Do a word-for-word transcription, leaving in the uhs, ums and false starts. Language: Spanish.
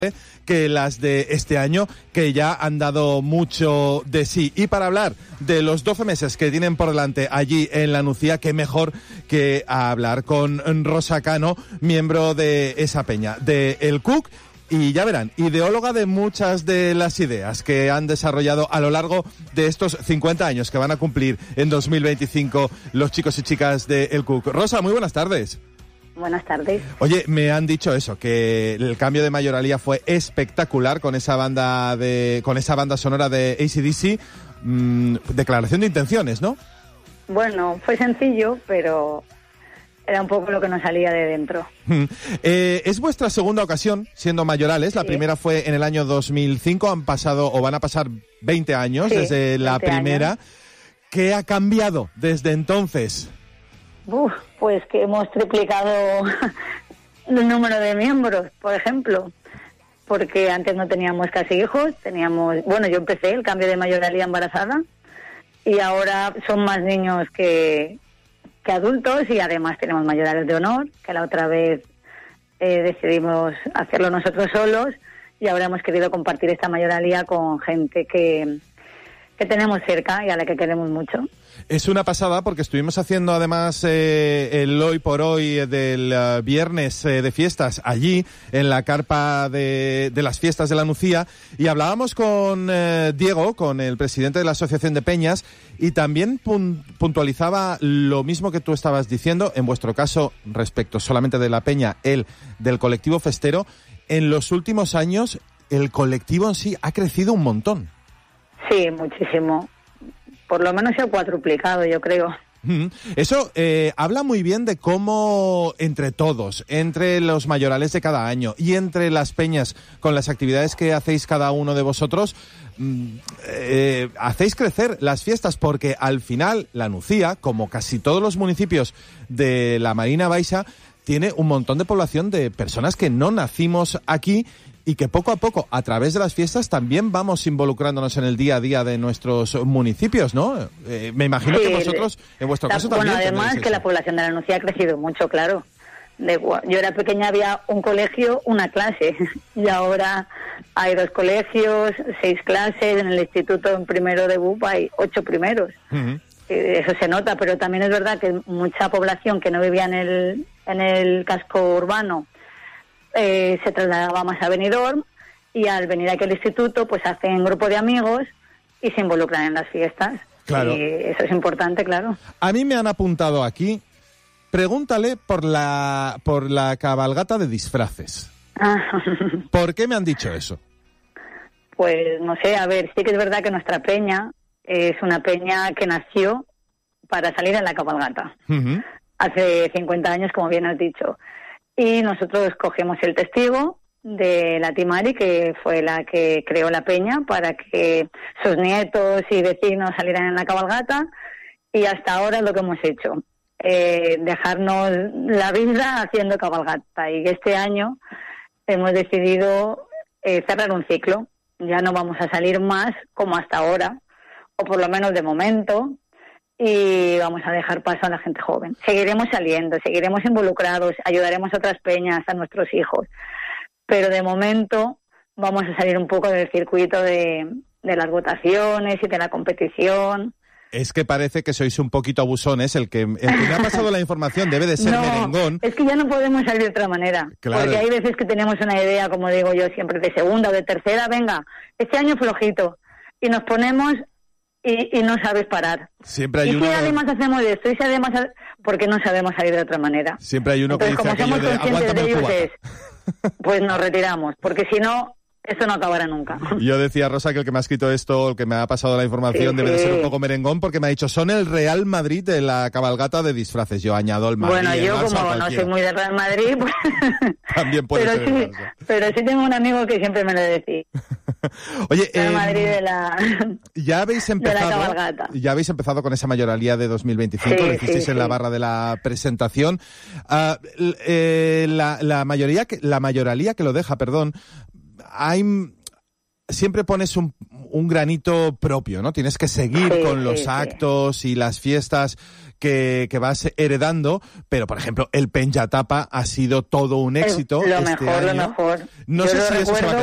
que las de este año, que ya han dado mucho de sí. Y para hablar de los doce meses que tienen por delante allí en la Nucía, qué mejor que hablar con Rosa Cano, miembro de esa peña, de El Cuc, y ya verán, ideóloga de muchas de las ideas que han desarrollado a lo largo de estos cincuenta años que van a cumplir en dos mil veinticinco los chicos y chicas de El Cuc. Rosa, muy buenas tardes. Buenas tardes. Oye, me han dicho eso, que el cambio de mayoralía fue espectacular con esa banda de, con esa banda sonora de A C D C. Mmm, declaración de intenciones, ¿no? Bueno, fue sencillo, pero era un poco lo que nos salía de dentro. eh, es vuestra segunda ocasión siendo mayorales. La sí. primera fue en el año dos mil cinco. Han pasado o van a pasar veinte años sí, desde la primera. Años. ¿Qué ha cambiado desde entonces? Uf, pues que hemos triplicado el número de miembros, por ejemplo, porque antes no teníamos casi hijos, teníamos, bueno, yo empecé el cambio de mayoralía embarazada y ahora son más niños que, que adultos y además tenemos mayorales de honor, que la otra vez eh, decidimos hacerlo nosotros solos y ahora hemos querido compartir esta mayoralía con gente que, que tenemos cerca y a la que queremos mucho. Es una pasada porque estuvimos haciendo además eh, el hoy por hoy del uh, viernes eh, de fiestas allí en la carpa de, de las fiestas de la Nucía y hablábamos con eh, Diego, con el presidente de la Asociación de Peñas, y también pun- puntualizaba lo mismo que tú estabas diciendo, en vuestro caso respecto solamente de la peña, él del colectivo festero. En los últimos años el colectivo en sí ha crecido un montón. Sí, muchísimo. Por lo menos se ha cuatruplicado, yo creo. Eso eh, habla muy bien de cómo entre todos, entre los mayorales de cada año y entre las peñas, con las actividades que hacéis cada uno de vosotros, eh, hacéis crecer las fiestas, porque al final la Nucía, como casi todos los municipios de la Marina Baixa, tiene un montón de población de personas que no nacimos aquí y que poco a poco, a través de las fiestas, también vamos involucrándonos en el día a día de nuestros municipios, ¿no? Eh, me imagino sí, que vosotros, en vuestro la, caso, también... Bueno, además que eso. La población de la Nucía ha crecido mucho, claro. De, yo era pequeña, había un colegio, una clase, y ahora hay dos colegios, seis clases, en el instituto en primero de B U P hay ocho primeros. Uh-huh. Eso se nota, pero también es verdad que mucha población que no vivía en el, en el casco urbano Eh, se trasladaba más a Benidorm, y al venir aquí al instituto pues hacen grupo de amigos y se involucran en las fiestas. Claro. Y eso es importante, claro. A mí me han apuntado aquí, pregúntale por la por la cabalgata de disfraces. Ah. ¿Por qué me han dicho eso? Pues no sé, a ver, sí que es verdad que nuestra peña es una peña que nació para salir en la cabalgata. Uh-huh. Hace cincuenta años, como bien has dicho. Y nosotros cogemos el testigo de la Timari, que fue la que creó la peña, para que sus nietos y vecinos salieran en la cabalgata, y hasta ahora es lo que hemos hecho, eh, dejarnos la vida haciendo cabalgata. Y este año hemos decidido eh, cerrar un ciclo. Ya no vamos a salir más como hasta ahora, o por lo menos de momento, y vamos a dejar paso a la gente joven. Seguiremos saliendo, seguiremos involucrados, ayudaremos a otras peñas, a nuestros hijos, pero de momento vamos a salir un poco del circuito de, de las votaciones y de la competición. Es que parece que sois un poquito abusones. El que, el que me ha pasado la información debe de ser no, merengón. Es que ya no podemos salir de otra manera. Claro. Porque hay veces que tenemos una idea, como digo yo siempre, de segunda o de tercera, venga, este año flojito, y nos ponemos... Y, y no sabes parar. Siempre hay y uno... si además hacemos esto, y si además... Porque no sabemos salir de otra manera. Siempre hay uno Entonces, que dice como somos de, conscientes de ellos es, pues nos retiramos, porque si no, esto no acabará nunca. Yo decía, Rosa, que el que me ha escrito esto, el que me ha pasado la información, sí, debe sí. de ser un poco merengón, porque me ha dicho, son el Real Madrid de la cabalgata de disfraces. Yo añado el Madrid. Bueno, yo Barça, como cualquiera. no soy muy de Real Madrid, pues... También puede pero ser sí, el Barça. Pero sí tengo un amigo que siempre me lo decía. Oye, Real eh, Madrid de la... ya habéis empezado, de la cabalgata. Ya habéis empezado con esa mayoralía de dos mil veinticinco, sí, lo hicisteis sí, en sí. la barra de la presentación. Uh, eh, la, la mayoría, que, la mayoralía que lo deja, perdón, hay... siempre pones un, un granito propio, ¿no? Tienes que seguir sí, con sí, los sí. actos y las fiestas que, que vas heredando, pero por ejemplo el Peña Tapa ha sido todo un éxito lo este mejor, año. Lo mejor, No Yo sé lo si recuerdo... eso se va a